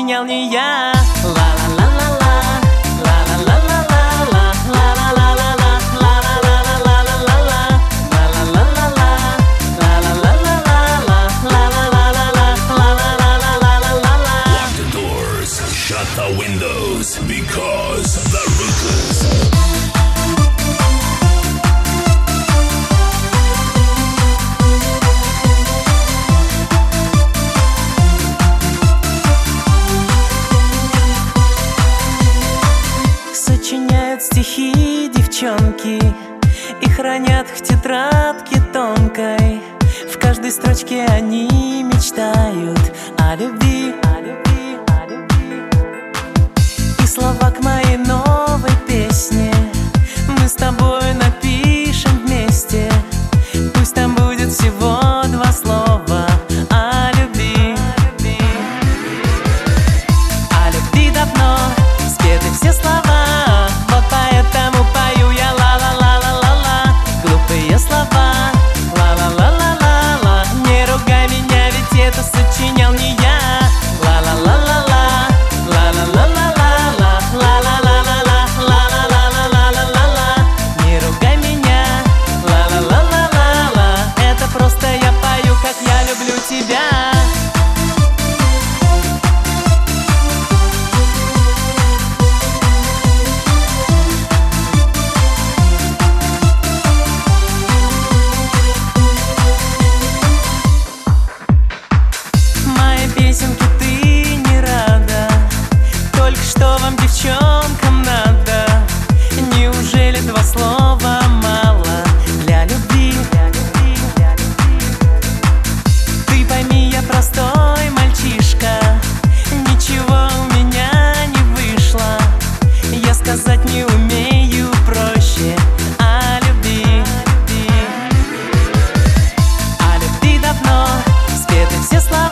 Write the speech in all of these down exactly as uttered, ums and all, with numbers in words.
сочинял не я. Ла-ла-ла-ла-ла, ла-ла-ла-ла-ла, ла-ла-ла-ла-ла, ла-ла-ла-ла-ла-ла, ла-ла-ла-ла-ла, ла-ла-ла-ла-ла, ла-ла-ла-ла-ла-ла-ла-ла-ла. Lock the doors, shut the windows, because the ruthless. Сочиняют стихи девчонки и хранят в тетрадке тонкой. В каждой строчке они мечтают о любви, о любви, о любви. И слова к моей новой песне мы с тобой напишем вместе. Пусть там будет всего два слова о любви. О любви давно спеты все слова, вот поэтому пою я ла-ла-ла-ла-ла-ла. Глупые слова, ла-ла-ла-ла-ла-ла. Не ругай меня, ведь это сочинял не я. Ла-ла-ла-ла-ла, ла-ла-ла-ла-ла-ла, ла-ла-ла-ла-ла, ла-ла-ла-ла-ла-ла-ла. Не ругай меня, ла-ла-ла-ла-ла-ла. Это просто я пою, как я люблю тебя. Песенки ты не рада, только что вам, девчонкам, надо. Неужели два слова мало для любви? Ты пойми, я простой мальчишка, ничего у меня не вышло. Я сказать не умею проще о любви. О любви давно спеты все слова,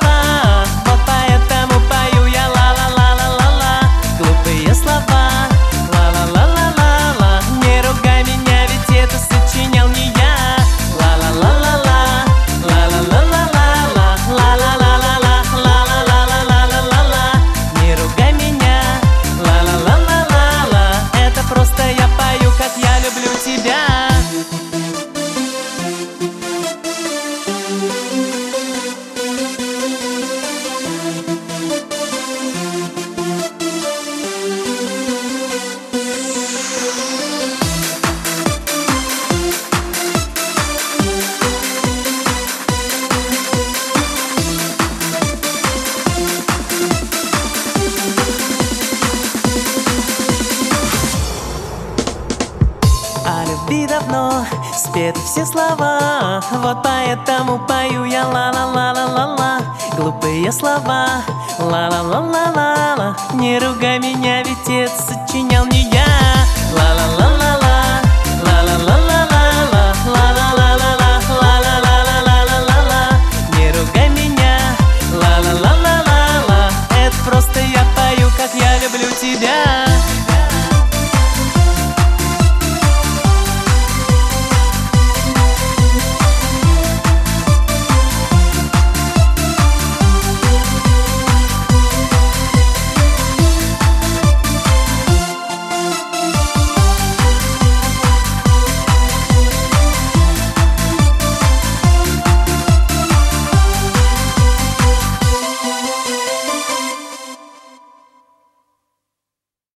о любви давно спеты все слова, вот поэтому пою я ла-ла-ла-ла-ла-ла. Глупые слова, ла-ла-ла-ла-ла-ла. Не ругай меня, ведь это сочинял не я. Ла-ла-ла-ла-ла, ла-ла-ла-ла-ла-ла, ла-ла-ла-ла-ла, ла-ла-ла-ла-ла-ла-ла. Не ругай меня, ла-ла-ла-ла-ла-ла. Это просто я пою, как я люблю тебя.